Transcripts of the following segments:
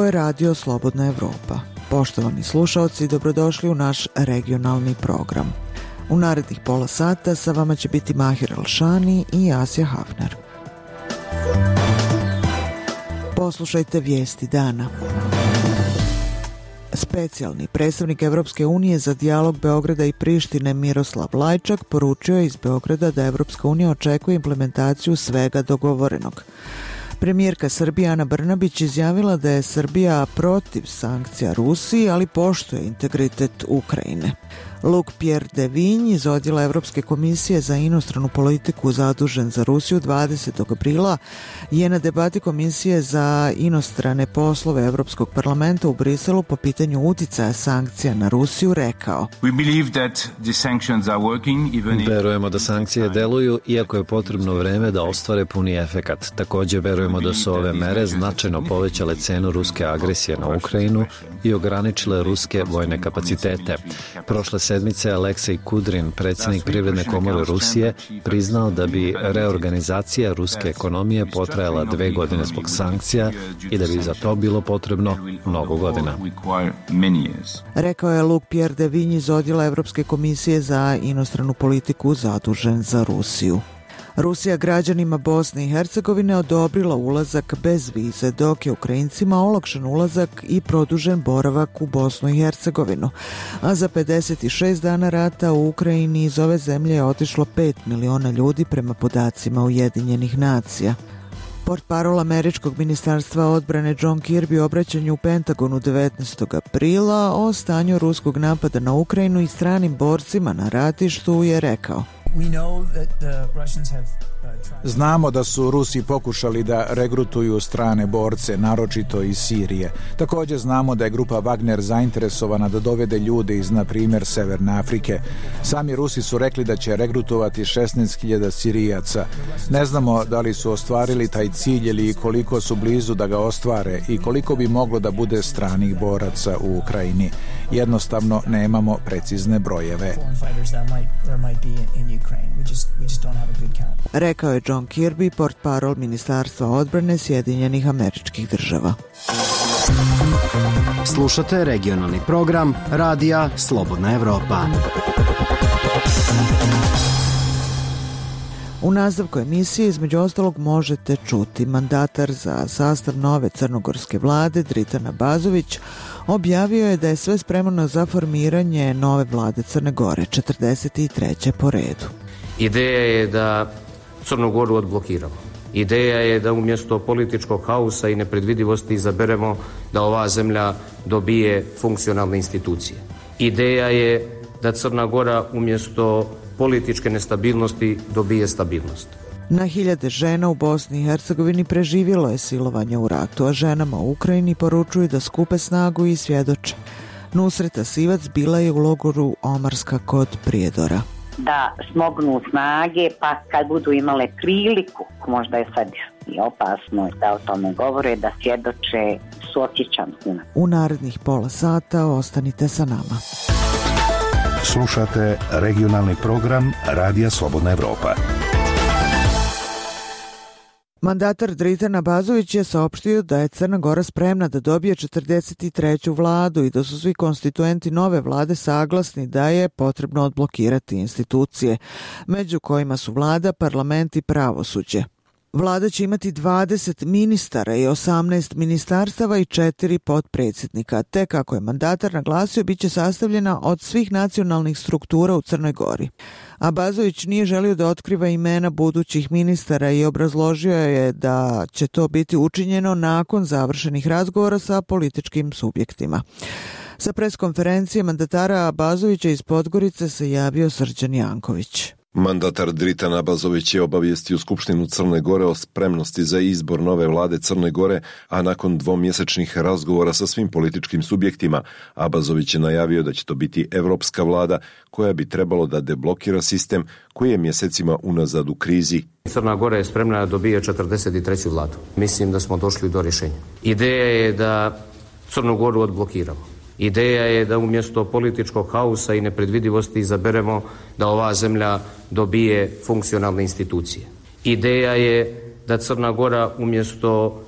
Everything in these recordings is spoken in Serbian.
je Radio Slobodna Evropa. Poštovani slušaoci, dobrodošli u naš regionalni program. U narednih pola sata sa vama će biti Mahir Alšani i Asja Hafner. Poslušajte vijesti dana. Specijalni predstavnik Evropske unije za dijalog Beograda i Prištine Miroslav Lajčak poručio je iz Beograda da Evropska unija očekuje implementaciju svega dogovorenog. Premijerka Srbije Ana Brnabić izjavila da je Srbija protiv sankcija Rusiji, ali poštuje integritet Ukrajine. Luc Pierre de Vigne iz odjela Evropske komisije za inostranu politiku zadužen za Rusiju 20. aprila je na debati Komisije za inostrane poslove Evropskog parlamenta u Briselu po pitanju uticaja sankcija na Rusiju rekao: Verujemo da sankcije deluju, iako je potrebno vreme da ostvare puni efekat. Također verujemo da su ove mere značajno povećale cenu ruske agresije na Ukrajinu i ograničile ruske vojne kapacitete. Prošle sedmice Aleksej Kudrin, predsjednik Privredne komore Rusije, priznao da bi reorganizacija ruske ekonomije potrajala 2 godine zbog sankcija i da bi za to bilo potrebno mnogo godina. Rekao je Luc Pierre de Vigne iz odjela Evropske komisije za inostranu politiku zadužen za Rusiju. Rusija građanima Bosne i Hercegovine odobrila ulazak bez vize, dok je Ukrajincima olakšan ulazak i produžen boravak u Bosnu i Hercegovinu. A za 56 dana rata u Ukrajini iz ove zemlje je otišlo 5 miliona ljudi prema podacima Ujedinjenih nacija. Portparol američkog ministarstva odbrane John Kirby u obraćanju u Pentagonu 19. aprila o stanju ruskog napada na Ukrajinu i stranim borcima na ratištu je rekao: Znamo da su Rusi pokušali da regrutuju strane borce, naročito iz Sirije. Također znamo da je grupa Wagner zainteresovana da dovede ljude iz, na primjer, Severne Afrike. Sami Rusi su rekli da će regrutovati 16.000 Sirijaca. Ne znamo da li su ostvarili taj cilj ili koliko su blizu da ga ostvare i koliko bi moglo da bude stranih boraca u Ukrajini. Jednostavno nemamo precizne brojeve. Rekao je John Kirby, portparol Ministarstva odbrane Sjedinjenih Američkih Država. Slušate regionalni program Radija Slobodna Evropa. U nastavku emisije između ostalog možete čuti mandatar za sastav nove crnogorske vlade Dritan Abazović objavio je da je sve spremno za formiranje nove vlade Crne Gore, 43. po redu. Ideja je da Crnu Goru odblokiramo. Ideja je da umjesto političkog haosa i nepredvidivosti izaberemo da ova zemlja dobije funkcionalne institucije. Ideja je da Crna Gora umjesto političke nestabilnosti dobije stabilnost. Na hiljade žena u Bosni i Hercegovini preživjelo je silovanje u ratu, a ženama u Ukrajini poručuju da skupe snagu i svjedoče. Nusreta Sivac bila je u logoru Omarska kod Prijedora. Da smognu snage, pa kad budu imale priliku, možda je sad i opasno da o tome govore, da svjedoče suosjećam. U narednih pola sata ostanite sa nama. Slušate regionalni program Radija Slobodna Evropa. Mandatar Dritan Abazović je saopštio da je Crna Gora spremna da dobije 43. vladu i da su svi konstituenti nove vlade saglasni da je potrebno odblokirati institucije, među kojima su vlada, parlament i pravosuđe. Vlada će imati 20 ministara i 18 ministarstava i 4 potpredsjednika, te kako je mandatar naglasio, bit će sastavljena od svih nacionalnih struktura u Crnoj Gori. Abazović nije želio da otkriva imena budućih ministara i obrazložio je da će to biti učinjeno nakon završenih razgovora sa političkim subjektima. Sa preskonferencije mandatara Abazovića iz Podgorice se javio Srđan Janković. Mandatar Dritan Abazović je obavijestio Skupštinu Crne Gore o spremnosti za izbor nove vlade Crne Gore, a nakon 2-mjesečnih razgovora sa svim političkim subjektima, Abazović je najavio da će to biti evropska vlada koja bi trebalo da deblokira sistem koji je mjesecima unazad u krizi. Crna Gora je spremna da dobije 43. vladu. Mislim da smo došli do rješenja. Ideja je da Crnu Goru odblokiramo. Ideja je da umjesto političkog haosa i nepredvidivosti izaberemo da ova zemlja dobije funkcionalne institucije. Ideja je da Crna Gora umjesto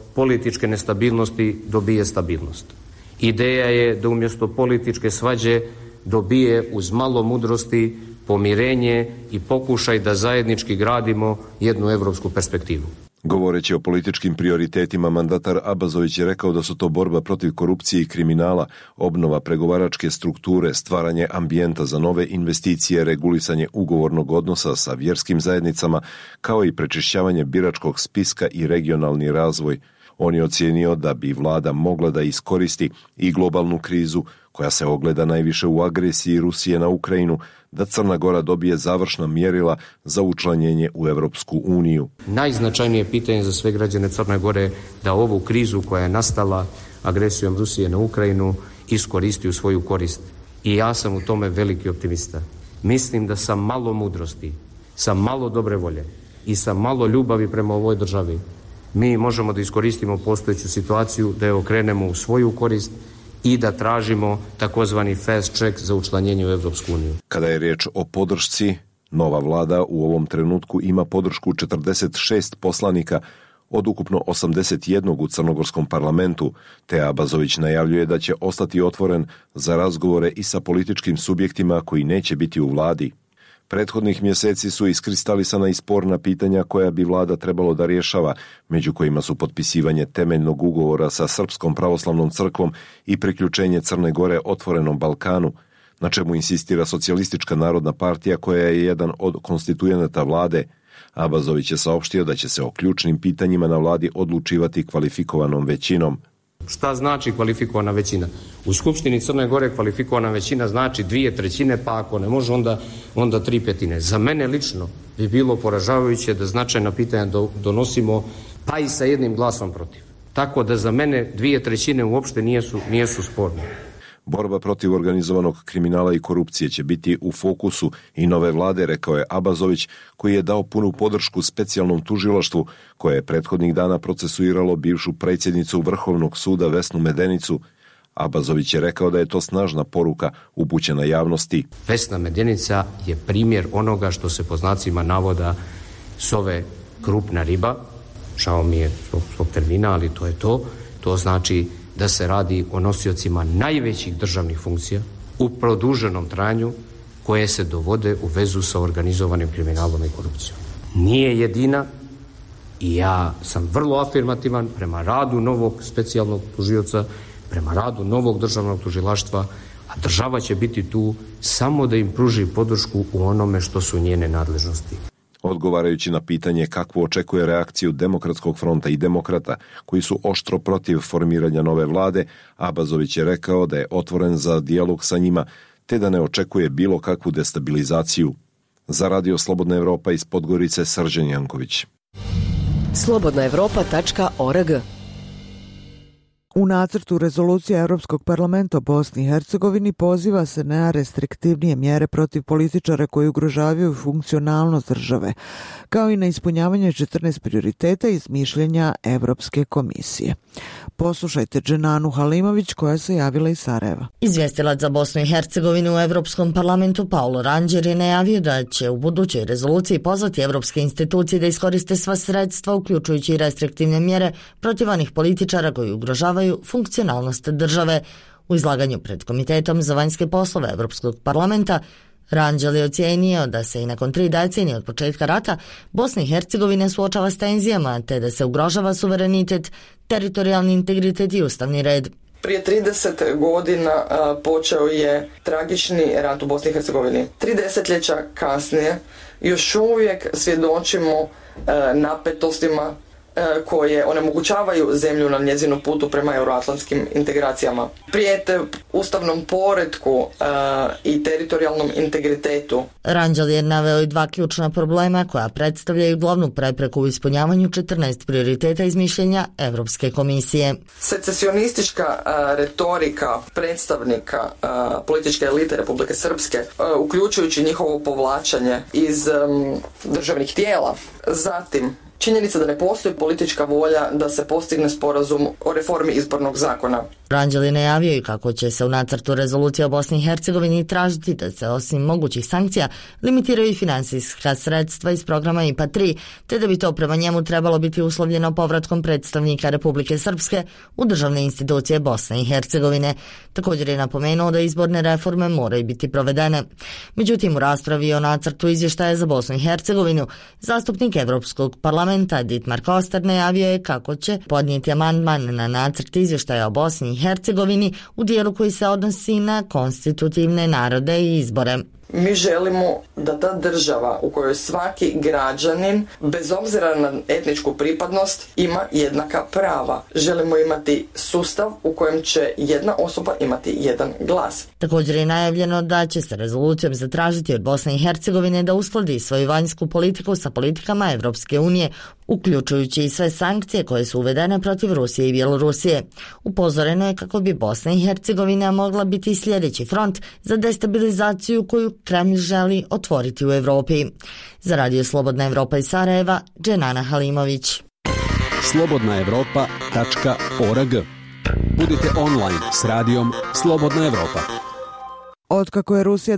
političke nestabilnosti dobije stabilnost. Ideja je da umjesto političke svađe dobije uz malo mudrosti pomirenje i pokušaj da zajednički gradimo jednu evropsku perspektivu. Govoreći o političkim prioritetima, mandatar Abazović je rekao da su to borba protiv korupcije i kriminala, obnova pregovaračke strukture, stvaranje ambijenta za nove investicije, regulisanje ugovornog odnosa sa vjerskim zajednicama, kao i prečišćavanje biračkog spiska i regionalni razvoj. On je ocijenio da bi vlada mogla da iskoristi i globalnu krizu, koja se ogleda najviše u agresiji Rusije na Ukrajinu, da Crna Gora dobije završna mjerila za učlanjenje u Europsku uniju. Najznačajnije pitanje za sve građane Crne Gore da ovu krizu koja je nastala agresijom Rusije na Ukrajinu iskoristi u svoju korist. I ja sam u tome veliki optimista. Mislim da sa malo mudrosti, sa malo dobre volje i sa malo ljubavi prema ovoj državi mi možemo da iskoristimo postojeću situaciju, da je okrenemo u svoju korist i da tražimo takozvani fast track za učlanjenje u Evropsku uniju. Kada je riječ o podršci, nova vlada u ovom trenutku ima podršku 46 poslanika od ukupno 81 u crnogorskom parlamentu, te Abazović najavljuje da će ostati otvoren za razgovore i sa političkim subjektima koji neće biti u vladi. Prethodnih mjeseci su iskristalisana i sporna pitanja koja bi vlada trebalo da rješava, među kojima su potpisivanje temeljnog ugovora sa Srpskom pravoslavnom crkvom i priključenje Crne Gore otvorenom Balkanu, na čemu insistira Socijalistička narodna partija koja je jedan od konstitujenata vlade. Abazović je saopštio da će se o ključnim pitanjima na vladi odlučivati kvalifikovanom većinom. Šta znači kvalifikovana većina? U Skupštini Crne Gore kvalifikovana većina znači 2/3, pa ako ne može onda 3/5. Za mene lično bi bilo poražavajuće da značajna pitanja donosimo pa i sa jednim glasom protiv. Tako da za mene 2/3 uopšte nijesu sporne. Borba protiv organizovanog kriminala i korupcije će biti u fokusu i nove vlade, rekao je Abazović, koji je dao punu podršku specijalnom tužilaštvu koje je prethodnih dana procesuiralo bivšu predsjednicu Vrhovnog suda Vesnu Medenicu. Abazović je rekao da je to snažna poruka upućena javnosti. Vesna Medenica je primjer onoga što se po znacima navoda zove krupna riba. Žao mi je zbog termina, ali to je to. To znači da se radi o nosiocima najvećih državnih funkcija u produženom trajanju koje se dovode u vezu sa organizovanim kriminalom i korupcijom. Nije jedina i ja sam vrlo afirmativan prema radu novog specijalnog tužioca, prema radu novog državnog tužilaštva, a država će biti tu samo da im pruži podršku u onome što su njene nadležnosti. Odgovarajući na pitanje kakvu očekuje reakciju Demokratskog fronta i demokrata, koji su oštro protiv formiranja nove vlade, Abazović je rekao da je otvoren za dijalog sa njima, te da ne očekuje bilo kakvu destabilizaciju. Za Radio Slobodna Evropa iz Podgorice, Srđan Janković. slobodnaevropa.org. U nacrtu rezolucije Europskog parlamenta o Bosni i Hercegovini poziva se na restriktivnije mjere protiv političara koji ugrožavaju funkcionalnost države, kao i na ispunjavanje 14 prioriteta iz mišljenja Evropske komisije. Poslušajte Dženanu Halimović koja se javila iz Sarajeva. Izvjestilac za Bosnu i Hercegovinu u Europskom parlamentu Paulo Rangel je najavio da će u budućoj rezoluciji pozvati evropske institucije da iskoriste sva sredstva, uključujući i restriktivne mjere protiv onih političara koji ugrožavaju funkcionalnost države. U izlaganju pred Komitetom za vanjske poslove Europskog parlamenta Rangel je ocijenio da se i nakon 3 decenije od početka rata Bosna i Hercegovina suočava s tenzijama te da se ugrožava suverenitet, teritorijalni integritet i ustavni red. Prije 30 godina počeo je tragični rat u Bosni i Hercegovini. 3 desetljeća kasnije još uvijek svjedočimo napetostima koje onemogućavaju zemlju na njezinu putu prema euroatlantskim integracijama. Prijete ustavnom poretku i teritorijalnom integritetu. Rangel je naveo i 2 ključna problema koja predstavljaju glavnu prepreku u ispunjavanju 14 prioriteta iz mišljenja Evropske komisije. Secesionistička retorika predstavnika političke elite Republike Srpske, uključujući njihovo povlačenje iz državnih tijela. Zatim, činjenica da ne postoji politička volja da se postigne sporazum o reformi izbornog zakona. Ranđeli najavio i kako će se u nacrtu rezolucije o Bosni i Hercegovini tražiti da se osim mogućih sankcija limitiraju i finansijska sredstva iz programa IPA 3, te da bi to prema njemu trebalo biti uslovljeno povratkom predstavnika Republike Srpske u državne institucije Bosne i Hercegovine. Također je napomenuo da izborne reforme moraju biti provedene. Međutim, u raspravi o nacrtu izvještaja za Bosnu i Hercegovinu, zastupnik Evropskog parlamenta Dietmar Koster najavio je kako će podnijeti amandman na nacrt izvještaja o Bosni i Hercegovini u dijelu koji se odnosi na konstitutivne narode i izbore. Mi želimo da ta država u kojoj svaki građanin, bez obzira na etničku pripadnost, ima jednaka prava. Želimo imati sustav u kojem će jedna osoba imati jedan glas. Također je najavljeno da će se rezolucijom zatražiti od Bosne i Hercegovine da uskladi svoju vanjsku politiku sa politikama Evropske unije, uključujući i sve sankcije koje su uvedene protiv Rusije i Bjelorusije. Upozoreno je kako bi Bosna i Hercegovina mogla biti sljedeći front za destabilizaciju koju Kremlj želi otvoriti u Evropi. Za Radio Slobodna Evropa iz Sarajeva, Dženana Halimović. slobodnaevropa.org. Budite online s radijom Slobodna Evropa. Otkako je Rusija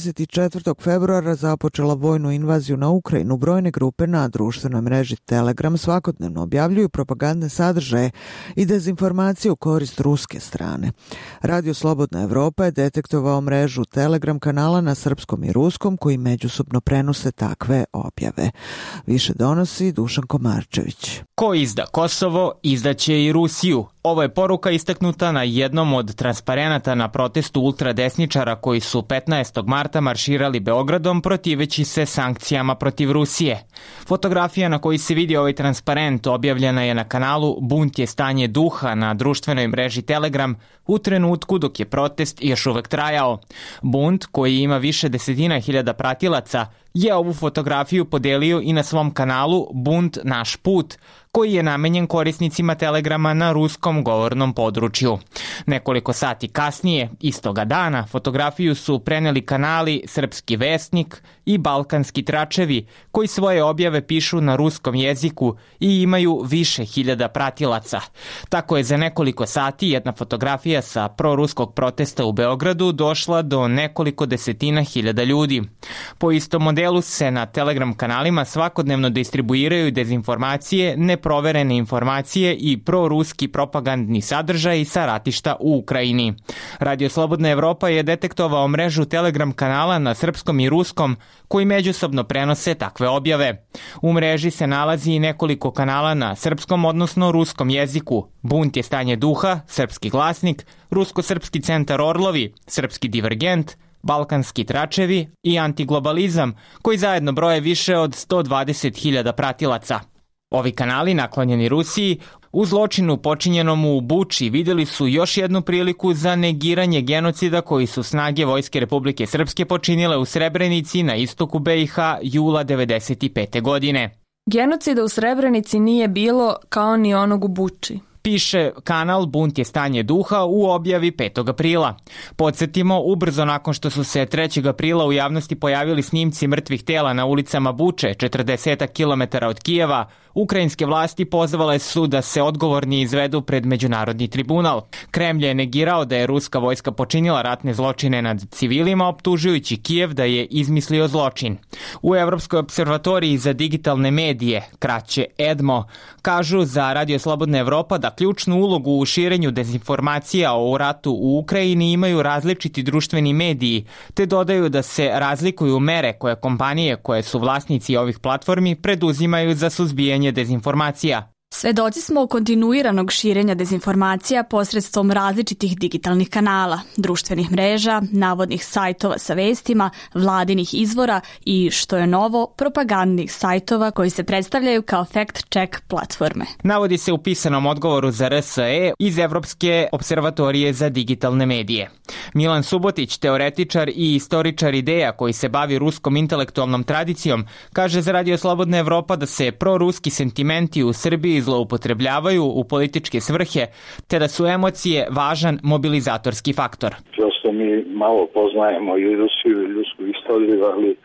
24. februara započela vojnu invaziju na Ukrajinu, brojne grupe na društvenoj mreži Telegram svakodnevno objavljuju propagandne sadržaje i dezinformacije u korist ruske strane. Radio Slobodna Evropa je detektovao mrežu Telegram kanala na srpskom i ruskom koji međusobno prenose takve objave. Više donosi Dušan Komarčević. Ko izda Kosovo, izdaće i Rusiju. Ovo je poruka istaknuta na jednom od transparenata na protestu ultradesničara koji su 15. marta marširali Beogradom protiveći se sankcijama protiv Rusije. Fotografija na kojoj se vidi ovaj transparent objavljena je na kanalu Bunt je stanje duha na društvenoj mreži Telegram u trenutku dok je protest još uvek trajao. Bunt, koji ima više desetina hiljada pratilaca, je ovu fotografiju podelio i na svom kanalu Bunt naš put, koji je namenjen korisnicima Telegrama na ruskom govornom području. Nekoliko sati kasnije, istoga dana, fotografiju su preneli kanali Srpski Vesnik i Balkanski tračevi, koji svoje objave pišu na ruskom jeziku i imaju više hiljada pratilaca. Tako je za nekoliko sati jedna fotografija sa proruskog protesta u Beogradu došla do nekoliko desetina hiljada ljudi. Po istom modelu se na Telegram kanalima svakodnevno distribuiraju dezinformacije, neproverene informacije i proruski propagandni sadržaj sa ratišta u Ukrajini. Radio Slobodna Evropa je detektovao mrežu Telegram kanala na srpskom i ruskom koji međusobno prenose takve objave. U mreži se nalazi i nekoliko kanala na srpskom, odnosno ruskom jeziku. Bunt je stanje duha, Srpski glasnik, Rusko-srpski centar Orlovi, Srpski divergent, Balkanski tračevi i Antiglobalizam, koji zajedno broje više od 120.000 pratilaca. Ovi kanali, naklonjeni Rusiji, u zločinu počinjenom u Buči vidjeli su još jednu priliku za negiranje genocida koji su snage Vojske Republike Srpske počinile u Srebrenici na istoku BiH jula 1995. godine. Genocida u Srebrenici nije bilo kao ni onog u Buči, piše kanal Bunt je stanje duha u objavi 5. aprila. Podsjetimo, ubrzo nakon što su se 3. aprila u javnosti pojavili snimci mrtvih tela na ulicama Buče, 40 km od Kijeva, ukrajinske vlasti pozvale su da se odgovorni izvedu pred Međunarodni tribunal. Kremlj je negirao da je ruska vojska počinila ratne zločine nad civilima, optužujući Kijev da je izmislio zločin. U Evropskoj observatoriji za digitalne medije, kraće EDMO, kažu za Radio Slobodna Evropa da ključnu ulogu u širenju dezinformacija o ratu u Ukrajini imaju različiti društveni mediji, te dodaju da se razlikuju mere koje kompanije koje su vlasnici ovih platformi preduzimaju za suzbijanje dezinformacija. Svedoci smo kontinuiranog širenja dezinformacija posredstvom različitih digitalnih kanala, društvenih mreža, navodnih sajtova sa vestima, vladinih izvora i, što je novo, propagandnih sajtova koji se predstavljaju kao fact-check platforme. Navodi se u pisanom odgovoru za RSE iz Evropske observatorije za digitalne medije. Milan Subotić, teoretičar i istoričar ideja koji se bavi ruskom intelektualnom tradicijom, kaže za Radio Slobodna Evropa da se proruski sentimenti u Srbiji zloupotrebljavaju u političke svrhe, te da su emocije važan mobilizatorski faktor. Prosto mi malo poznajemo i Rusiju i rusku istoriju, ali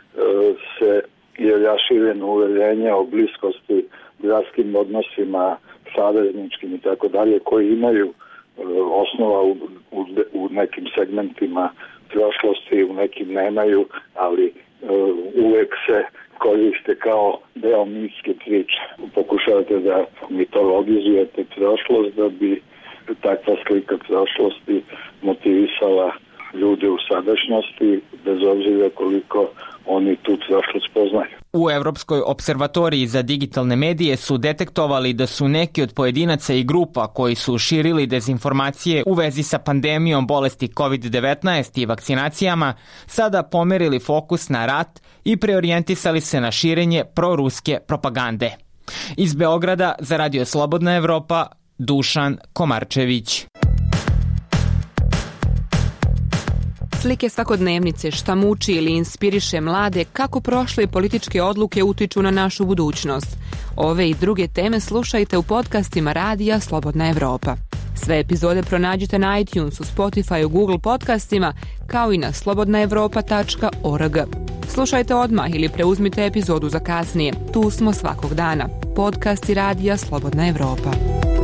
se je rašireno uverenje o bliskosti, gradskim odnosima, savezničkim i tako dalje, koji imaju osnova u nekim segmentima prošlosti, u nekim nemaju, ali uvek se koriste kao deo mitske priče. Pokušavate da mitologizujete prošlost da bi takva slika prošlosti motivisala ljude u sadašnjosti, bez obzira koliko oni tu prošlost poznaju. U Evropskoj observatoriji za digitalne medije su detektovali da su neki od pojedinaca i grupa koji su širili dezinformacije u vezi sa pandemijom bolesti COVID-19 i vakcinacijama sada pomerili fokus na rat i preorijentisali se na širenje proruske propagande. Iz Beograda za Radio Slobodna Evropa, Dušan Komarčević. Slike svakodnevnice, šta muči ili inspiriše mlade, kako prošle političke odluke utiču na našu budućnost. Ove i druge teme slušajte u podcastima Radija Slobodna Evropa. Sve epizode pronađite na iTunesu, Spotify, Google podcastima, kao i na slobodnaevropa.org. Slušajte odmah ili preuzmite epizodu za kasnije. Tu smo svakog dana. Podcasti Radija Slobodna Evropa.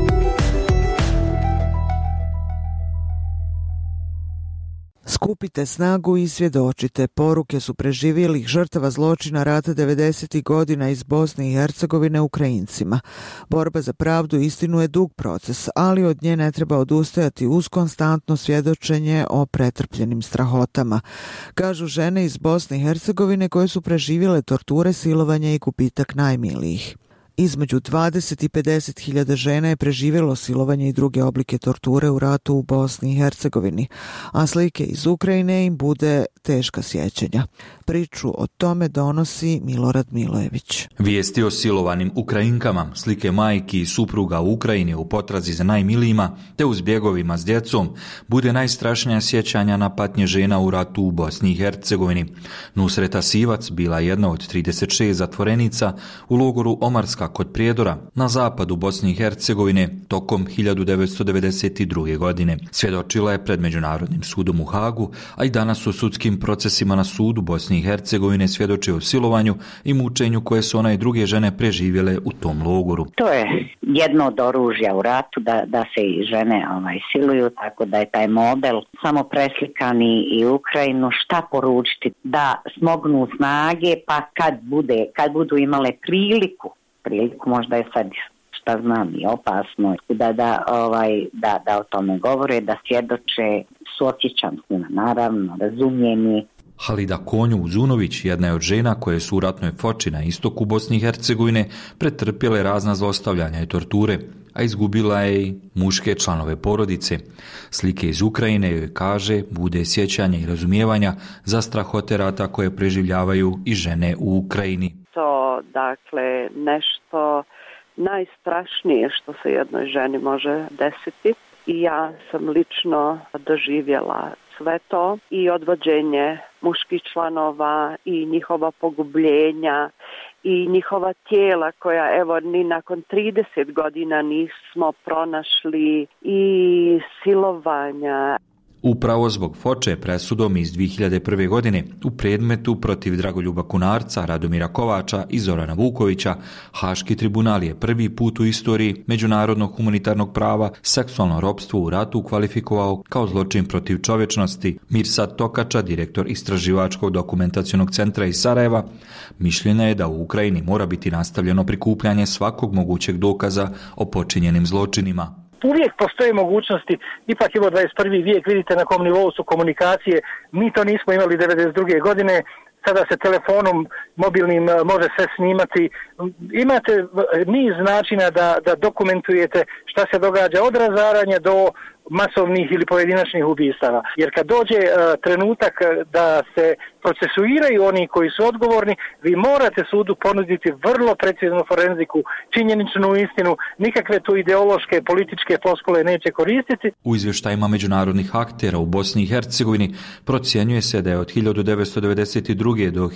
Skupite snagu i svjedočite. Poruke su preživjelih žrtava zločina rata 90. godina iz Bosne i Hercegovine Ukrajincima. Borba za pravdu i istinu je dug proces, ali od nje ne treba odustajati uz konstantno svjedočenje o pretrpljenim strahotama. Kažu žene iz Bosne i Hercegovine koje su preživjele torture, silovanja i gubitak najmilijih. Između 20 i 50 hiljada žena je preživjelo silovanje i druge oblike torture u ratu u Bosni i Hercegovini, a slike iz Ukrajine im bude teška sjećanja. Priču o tome donosi Milorad Milojević. Vijesti o silovanim Ukrajinkama, slike majki i supruga u Ukrajini u potrazi za najmilijima, te u zbjegovima s djecom, bude najstrašnija sjećanja na patnje žena u ratu u Bosni i Hercegovini. Nusreta Sivac bila jedna od 36 zatvorenica u logoru Omarska kod Prijedora na zapadu Bosne i Hercegovine tokom 1992. godine. Svjedočila je pred Međunarodnim sudom u Hagu, a i danas u sudskim procesima na sudu Bosne i Hercegovine svjedoči o silovanju i mučenju koje su ona i druge žene preživjele u tom logoru. To je jedno od oružja u ratu da se i žene siluju, tako da je taj model samo preslikan i Ukrajinu. Šta poručiti? Da smognu snage, pa kad budu imale priliku možda je sad, šta znam, i opasno da o tome govore, da svjedoče, suosjećam s njima, naravno, razumijem ih. Halida Konju-Uzunović, jedna je od žena koje su u ratnoj Foči na istoku Bosne i Hercegovine pretrpjele razna zlostavljanja i torture, a izgubila je i muške članove porodice. Slike iz Ukrajine joj kaže bude sjećanja i razumijevanja za strahote rata koje preživljavaju i žene u Ukrajini. Dakle, nešto najstrašnije što se jednoj ženi može desiti i ja sam lično doživjela sve to i odvođenje muških članova i njihova pogubljenja i njihova tijela koja evo ni nakon 30 godina nismo pronašli i silovanja. Upravo zbog Foče presudom iz 2001. godine u predmetu protiv Dragoljuba Kunarca, Radomira Kovača i Zorana Vukovića, Haški tribunal je prvi put u istoriji međunarodnog humanitarnog prava seksualno ropstvo u ratu kvalifikovao kao zločin protiv čovječnosti. Mirsad Tokača, direktor Istraživačkog dokumentacionog centra iz Sarajeva, mišljenja je da u Ukrajini mora biti nastavljeno prikupljanje svakog mogućeg dokaza o počinjenim zločinima. Uvijek postoje mogućnosti, ipak je ovo 21. vijek, vidite na kom nivou su komunikacije, mi to nismo imali 92. godine, sada se telefonom mobilnim može sve snimati. Imate niz načina da dokumentujete šta se događa od razaranja do masovnih ili pojedinačnih ubistava. Jer kad dođe trenutak da se procesuiraju oni koji su odgovorni, vi morate sudu ponuditi vrlo preciznu forenziku, činjeničnu istinu, nikakve tu ideološke, političke floskule neće koristiti. U izvještajima međunarodnih aktera u Bosni i Hercegovini procjenjuje se da je od 1992. do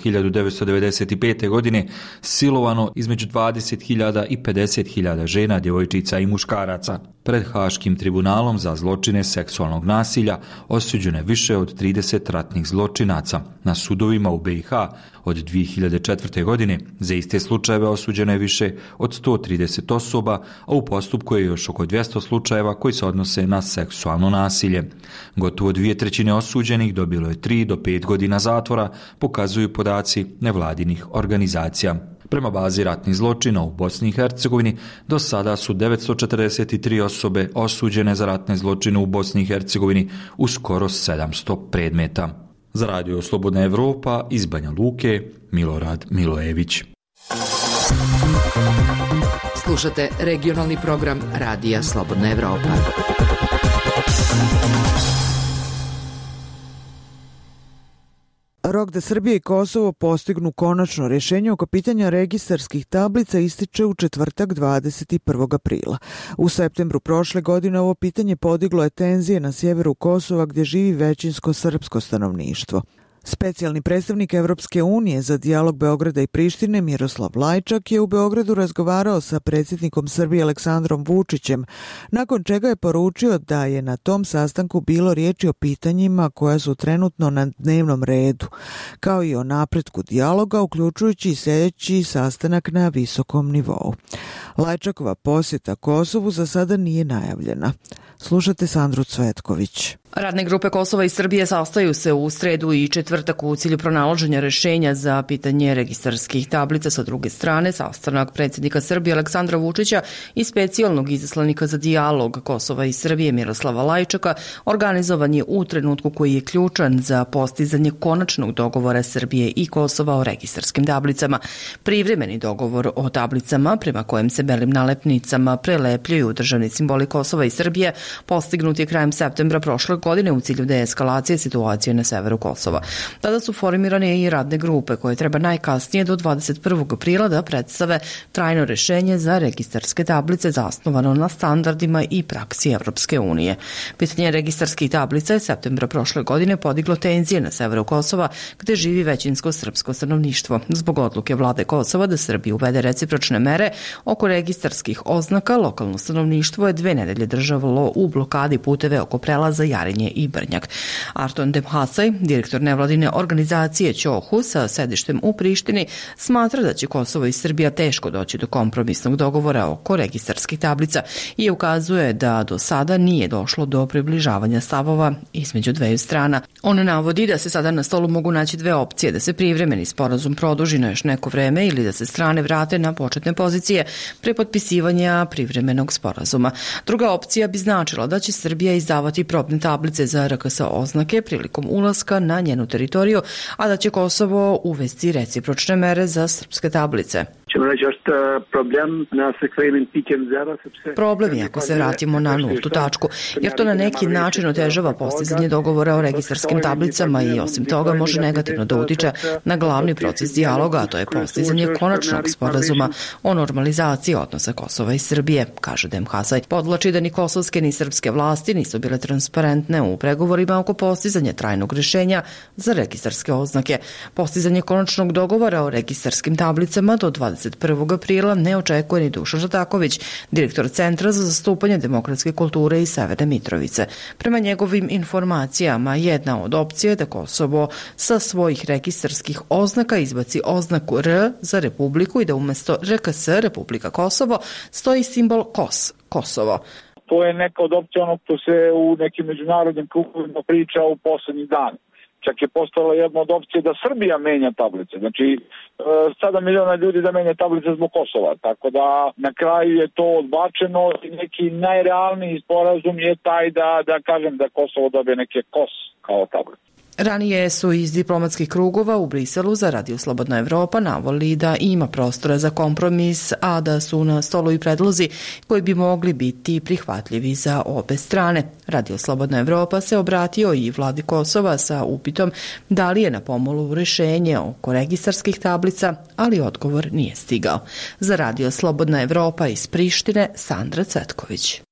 1995. godine silovano između 20.000 i 50.000 žena, djevojčica i muškaraca. Pred Haškim tribunalom za zločine seksualnog nasilja osuđeno je više od 30 ratnih zločinaca. Na sudovima u BiH od 2004. godine za iste slučajeve osuđeno je više od 130 osoba, a u postupku je još oko 200 slučajeva koji se odnose na seksualno nasilje. Gotovo 2/3 osuđenih dobilo je 3 do 5 godina zatvora, pokazuju podaci nevladinih organizacija. Prema bazi ratnih zločina u Bosni i Hercegovini do sada su 943 osobe osuđene za ratne zločine u Bosni i Hercegovini u skoro 700 predmeta. Za Radio Slobodna Evropa iz Banja Luke, Milorad Milojević. Slušate regionalni program Radija Slobodna Evropa. Rok da Srbija i Kosovo postignu konačno rješenje oko pitanja registarskih tablica ističe u četvrtak 21. aprila. U septembru prošle godine ovo pitanje podiglo je tenzije na sjeveru Kosova gdje živi većinsko srpsko stanovništvo. Specijalni predstavnik Evropske unije za dijalog Beograda i Prištine Miroslav Lajčak je u Beogradu razgovarao sa predsjednikom Srbije Aleksandrom Vučićem, nakon čega je poručio da je na tom sastanku bilo riječi o pitanjima koja su trenutno na dnevnom redu, kao i o napretku dijaloga, uključujući i sljedeći sastanak na visokom nivou. Lajčakova posjeta Kosovu za sada nije najavljena. Slušate Sandru Cvetković. Radne grupe Kosova i Srbije sastaju se u sredu i četvrtak u cilju pronalaženja rješenja za pitanje registarskih tablica. Sa druge strane, sastanak predsjednika Srbije Aleksandra Vučića i specijalnog izaslanika za dijalog Kosova i Srbije Miroslava Lajčaka organizovan je u trenutku koji je ključan za postizanje konačnog dogovora Srbije i Kosova o registarskim tablicama. Privremeni dogovor o tablicama, prema kojem se belim nalepnicama prelepljuju državni simboli Kosova i Srbije, postignut je krajem septembra prošle godine u cilju deeskalacije situacije na severu Kosova. Tada su formirane i radne grupe koje treba najkasnije do 21. aprila da predstave trajno rješenje za registarske tablice zasnovano na standardima i praksi Evropske unije. Pitanje registarskih tablica je septembra prošle godine podiglo tenzije na severu Kosova gdje živi većinsko srpsko stanovništvo. Zbog odluke vlade Kosova da Srbiji uvede recipročne mere oko registarskih oznaka, lokalno stanovništvo je 2 nedelje držalo u blokadi puteve oko prelaza Jarinje i Brnjak. Arton Demhasaj, direktor nevladine organizacije Ćohu sa sedištem u Prištini, smatra da će Kosovo i Srbija teško doći do kompromisnog dogovora oko registarskih tablica i ukazuje da do sada nije došlo do približavanja stavova između dveju strana. On navodi da se sada na stolu mogu naći 2 opcije, da se privremeni sporazum produži na još neko vreme ili da se strane vrate na početne pozicije pre potpisivanja privremenog sporazuma. Druga opcija bi značila da će Srbija izdavati probne tablice za RKS oznake prilikom ulaska na njenu teritoriju, a da će Kosovo uvesti recipročne mere za srpske tablice. Problem je ako se vratimo na nultu tačku, jer to na neki način otežava postizanje dogovora o registarskim tablicama i osim toga može negativno da utiče na glavni proces dijaloga, a to je postizanje konačnog sporazuma o normalizaciji odnosa Kosova i Srbije, kaže Demhasaj. Podvlači da ni kosovske ni srpske vlasti nisu bile transparentne u pregovorima oko postizanja trajnog rješenja za registarske oznake. Postizanje konačnog dogovora o registarskim tablicama do 21. aprila ne očekuje ni Dušan Žataković, direktor Centra za zastupanje demokratske kulture iz Severne Mitrovice. Prema njegovim informacijama, jedna od opcija je da Kosovo sa svojih registarskih oznaka izbaci oznaku R za Republiku i da umjesto RKS, Republika Kosovo, stoji simbol KOS, Kosovo. To je neka od opcija ono što se u nekim međunarodnim krugovima priča u posljednjih dana. Čak je postala jedna od opcije da Srbija menja tablice. Znači, 7 miliona ljudi da menja tablice zbog Kosova. Tako da na kraju je to odbačeno i neki najrealniji sporazum je taj da kažem da Kosovo dobije neke KOS kao tablice. Ranije su iz diplomatskih krugova u Briselu za Radio Slobodna Evropa navoli da ima prostora za kompromis, a da su na stolu i predlozi koji bi mogli biti prihvatljivi za obe strane. Radio Slobodna Evropa se obratio i vladi Kosova sa upitom da li je na pomolu rješenje oko registarskih tablica, ali odgovor nije stigao. Za Radio Slobodna Evropa iz Prištine, Sandra Cvetković.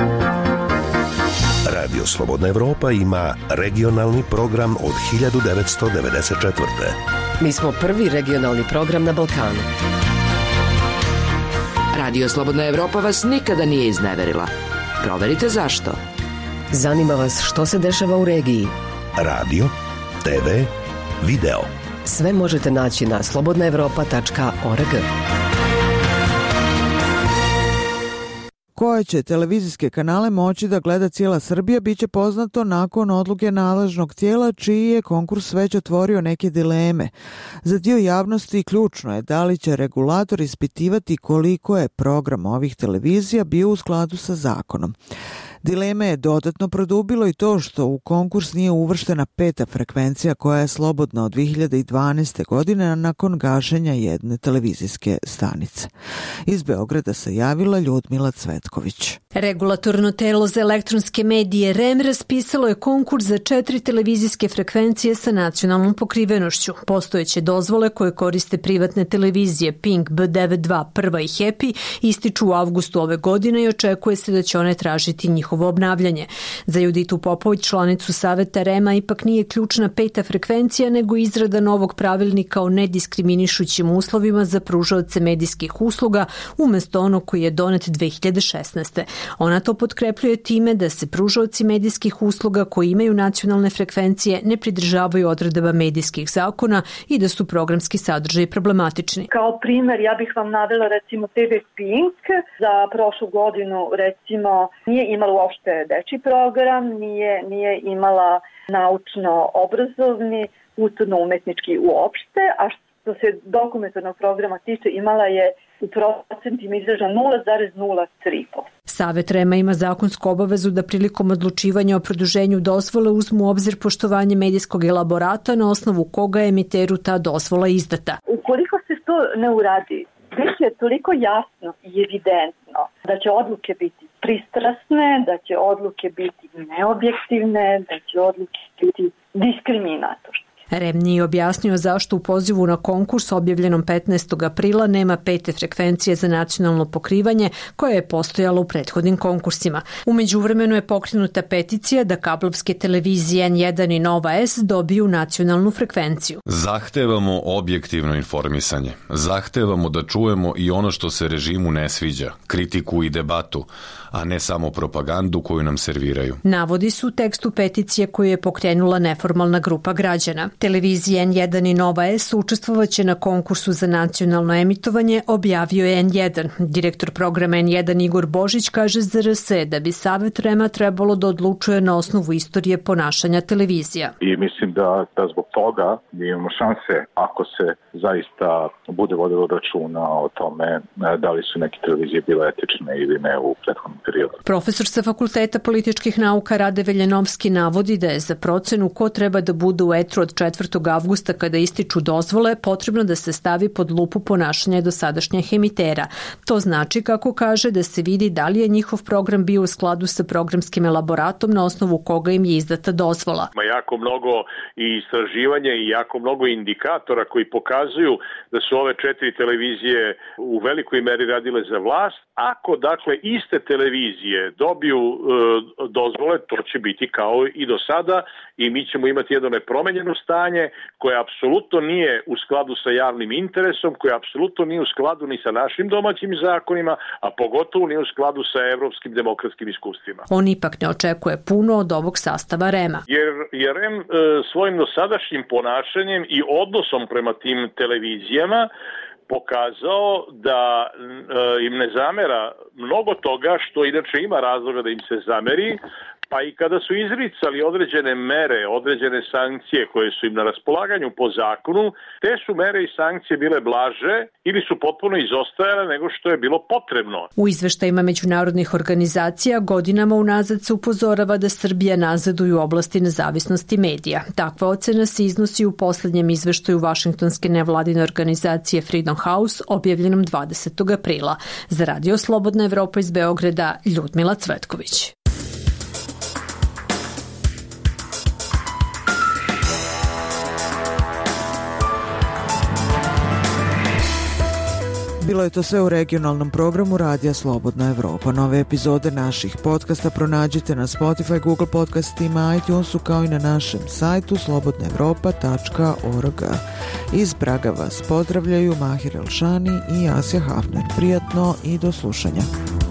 Radio Slobodna Evropa ima regionalni program od 1994. Mi smo prvi regionalni program na Balkanu. Radio Slobodna Evropa vas nikada nije izneverila. Proverite zašto. Zanima vas što se dešava u regiji? Radio, TV, video. Sve možete naći na slobodnaevropa.org. Koje će televizijske kanale moći da gleda cijela Srbija biće poznato nakon odluke nadležnog tijela čiji je konkurs već otvorio neke dileme. Za dio javnosti ključno je da li će regulator ispitivati koliko je program ovih televizija bio u skladu sa zakonom. Dileme je dodatno produbilo i to što u konkurs nije uvrštena 5. frekvencija koja je slobodna od 2012. godine nakon gašenja jedne televizijske stanice. Iz Beograda se javila Ljudmila Cvetković. Regulatorno telo za elektronske medije REM raspisalo je konkurs za 4 televizijske frekvencije sa nacionalnom pokrivenošću. Postojeće dozvole koje koriste privatne televizije Pink, B92, Prva i Happy ističu u avgustu ove godine i očekuje se da će one tražiti njihovo obnavljanje. Za Juditu Popović, članicu Saveta REM-a, ipak nije ključna 5. frekvencija, nego izrada novog pravilnika o nediskriminišućim uslovima za pružaoce medijskih usluga umesto onog koji je donet 2016. Ona to potkrepljuje time da se pružaoci medijskih usluga koji imaju nacionalne frekvencije ne pridržavaju odredaba medijskih zakona i da su programski sadržaji problematični. Kao primer, ja bih vam navela recimo TV Pink. Za prošlu godinu recimo nije imala uopšte dečji program, nije imala naučno-obrazovni, kulturno-umetnički uopšte, a što se dokumentarnog programa tiče imala je u procentima izraženo 0,03%. Savet REM-a ima zakonsku obavezu da prilikom odlučivanja o produženju dozvole uzmu u obzir poštovanje medijskog elaborata na osnovu koga je emiteru ta dozvola izdata. Ukoliko se to ne uradi, biće toliko jasno i evidentno da će odluke biti pristrasne, da će odluke biti neobjektivne, da će odluke biti diskriminatorne. REM nije objasnio zašto u pozivu na konkurs objavljenom 15. aprila nema 5. frekvencije za nacionalno pokrivanje koja je postojala u prethodnim konkursima. U međuvremenu je pokrenuta peticija da kablovske televizije N1 i Nova S dobiju nacionalnu frekvenciju. Zahtevamo objektivno informisanje. Zahtevamo da čujemo i ono što se režimu ne sviđa, kritiku i debatu, a ne samo propagandu koju nam serviraju. Navodi su u tekstu peticije koju je pokrenula neformalna grupa građana. Televizije N1 i Nova S učestvovaće na konkursu za nacionalno emitovanje, objavio je N1. Direktor programa N1 Igor Božić kaže za RS da bi Savet REM-a trebalo da odlučuje na osnovu istorije ponašanja televizija. I mislim da zbog toga mi imamo šanse, ako se zaista bude vodilo računa o tome da li su neke televizije bile etične ili ne u prethodnom periodu. Profesor sa Fakulteta političkih nauka Rade Veljanovski navodi da je za procenu ko treba da bude u etru od 4. avgusta kada ističu dozvole potrebno da se stavi pod lupu ponašanja dosadašnjih emitera. To znači, kako kaže, da se vidi da li je njihov program bio u skladu sa programskim elaboratom na osnovu koga im je izdata dozvola. Ima jako mnogo i istraživanja i jako mnogo indikatora koji pokazuju da su ove 4 televizije u velikoj meri radile za vlast. Ako, dakle, iste televizije dobiju dozvole, to će biti kao i do sada i mi ćemo imati jedno nepromenjeno stanje koje apsolutno nije u skladu sa javnim interesom, koje apsolutno nije u skladu ni sa našim domaćim zakonima, a pogotovo nije u skladu sa evropskim demokratskim iskustvima. On ipak ne očekuje puno od ovog sastava REM-a. Jer REM svojim dosadašnjim ponašanjem i odnosom prema tim televizijama pokazao da im ne zamera mnogo toga što inače ima razloga da im se zameri, pa i kada su izricali određene mere, određene sankcije koje su im na raspolaganju po zakonu, te su mere i sankcije bile blaže ili su potpuno izostajale nego što je bilo potrebno. U izveštajima međunarodnih organizacija godinama unazad se upozorava da Srbija nazaduje u oblasti nezavisnosti medija. Takva ocena se iznosi u poslednjem izveštaju Vašingtonske nevladine organizacije Freedom House objavljenom 20. aprila. Za Radio Slobodna Evropa iz Beograda, Ljudmila Cvetković. Bilo je to sve u regionalnom programu Radija Slobodna Evropa. Nove epizode naših podcasta pronađite na Spotify, Google podcastima, iTunesu kao i na našem sajtu slobodnaevropa.org. Iz Praga vas pozdravljaju Mahir Elšani i Asja Hafner. Prijatno i do slušanja.